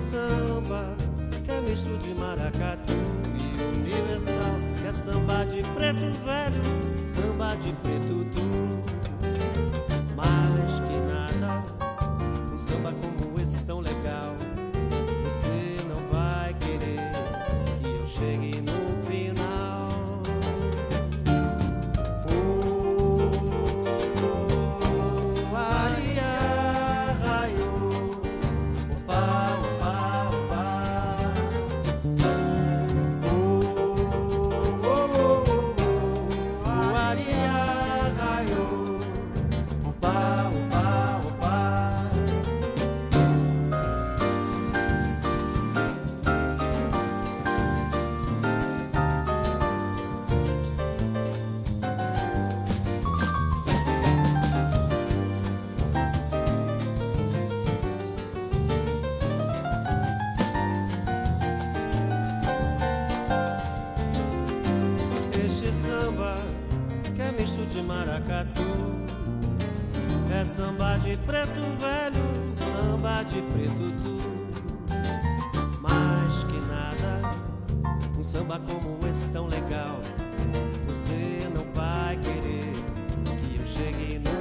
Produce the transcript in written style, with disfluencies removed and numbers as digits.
samba que é misto de maracatu e universal, que é samba de preto velho, samba de preto duro. Mais que nada, um samba como esse tão legal, você não vai querer que eu chegue no final. Que é misto de maracatu, é samba de preto velho, samba de preto duro. Mais que nada, um samba como esse tão legal, você não vai querer que eu chegue no